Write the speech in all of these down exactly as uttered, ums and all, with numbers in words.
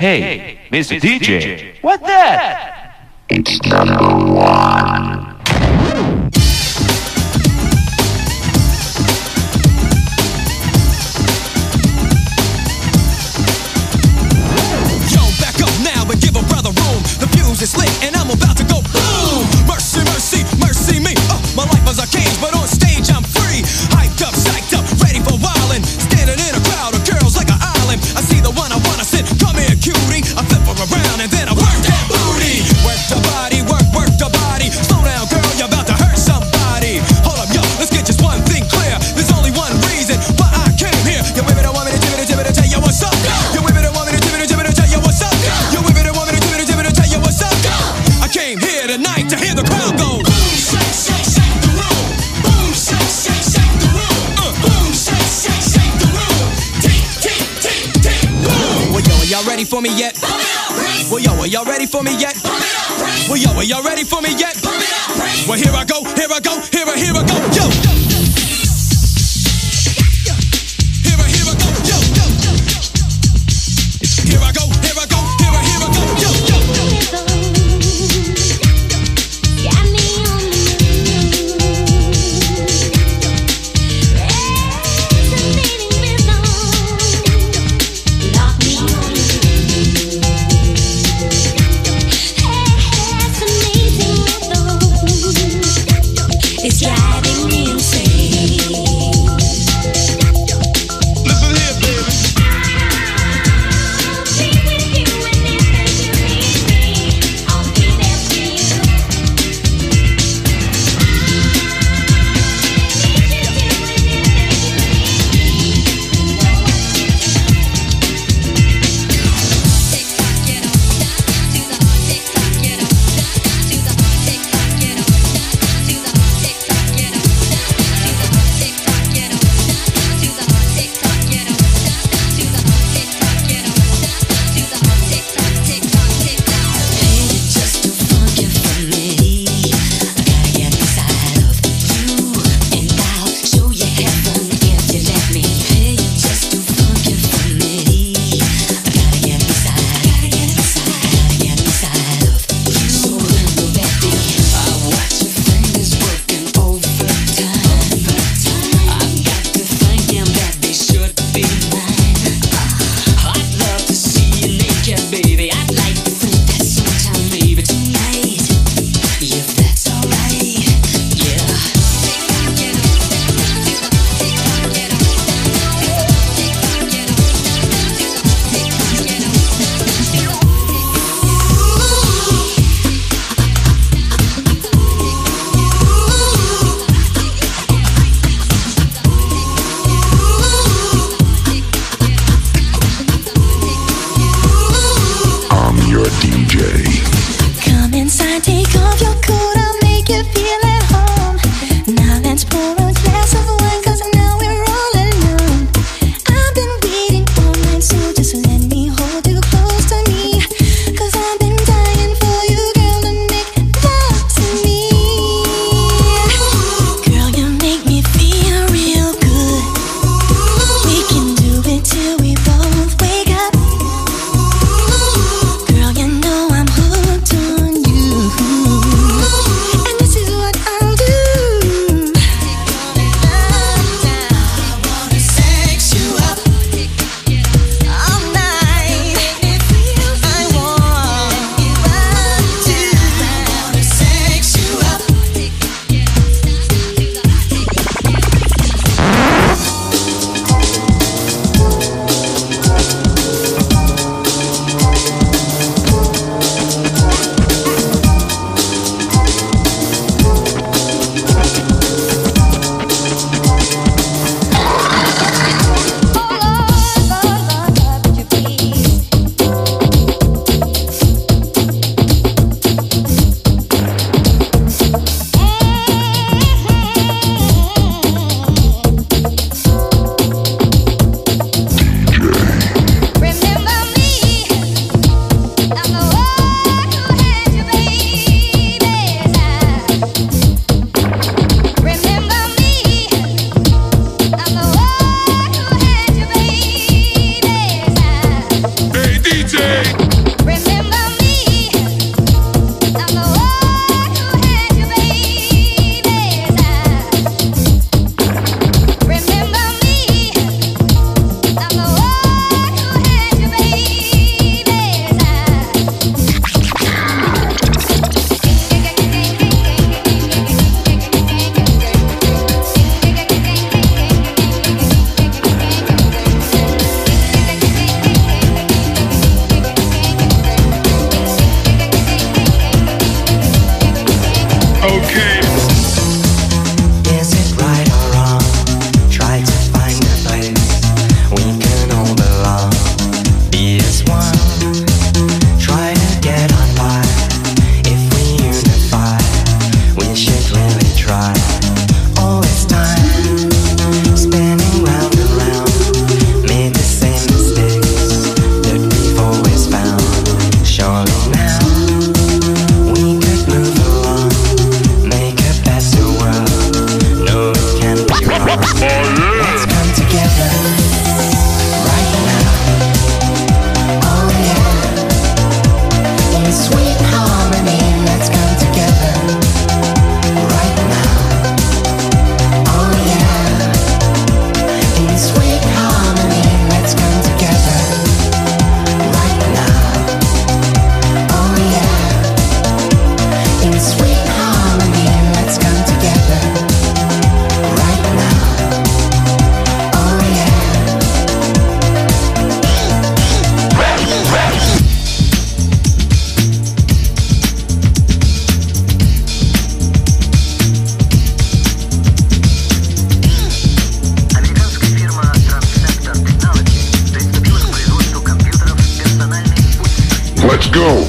Hey, Mister D J, what that? It's number one. Yo, back up now and give a brother room. The fuse is lit and I'm about to go boom. Mercy, mercy, mercy me. Uh, my life is a cage, but on stage I'm free. Hyped up, psyched up, ready for wildin'. Standing in a crowd of girls like an island. I see the one I wanna sit. Come here, cutie. I flip her around and then I work that booty. Work the body, work, work the body. Slow down, girl, you're about to hurt somebody. Hold up, yo, let's get just one thing clear. There's only one reason why I came here. You women don't want me to give it, give it, tell you what's up. You women don't want me to give it, give it, tell you what's up. You women don't want me to give it, give it, tell you what's up. I came here tonight to hear the crowd go. Boom, shake, shake, shake the room. Boom, shake, shake, shake the room. Uh, boom, shake, shake, shake the room. Tick, tick, tick, tick, boom. Well, yo, are y'all ready for me yet? Well, yo, are y'all ready for me yet? Well, yo, are y'all ready for me yet? Well, here I go, here I go, here I, here I go, yo. Here I, here I go, yo. Here I go, here I go, here I, here I go, yo, yo. It's driving me insane. Let's go.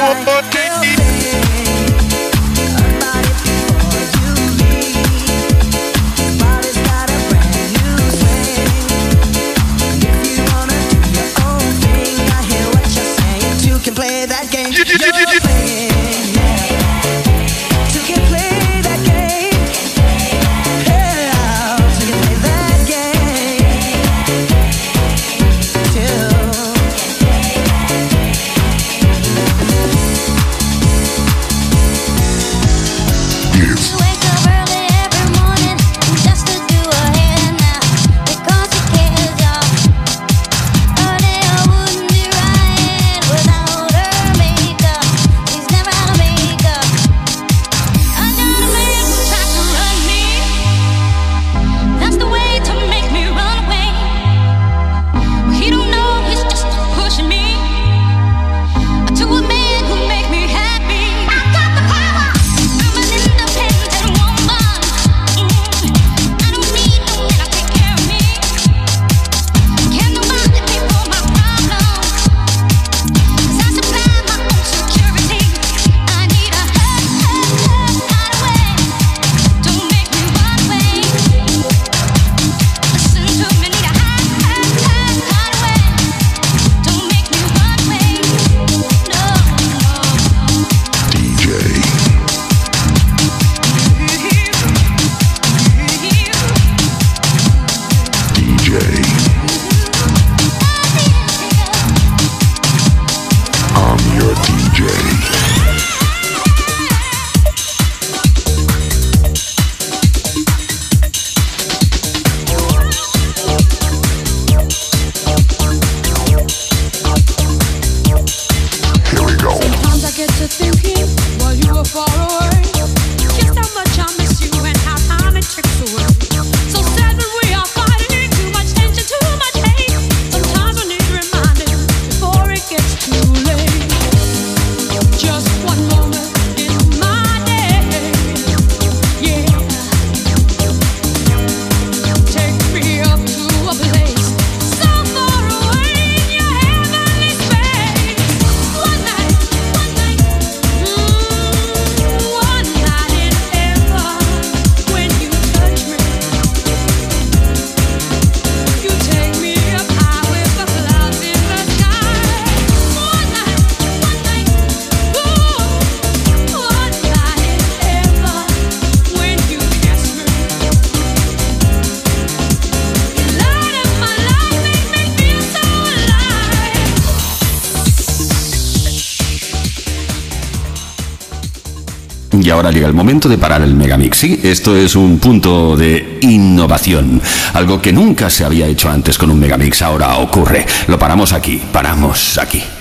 Y ahora llega el momento de parar el Megamix. Sí, esto es un punto de innovación. Algo que nunca se había hecho antes con un Megamix. Ahora ocurre. Lo paramos aquí. Paramos aquí.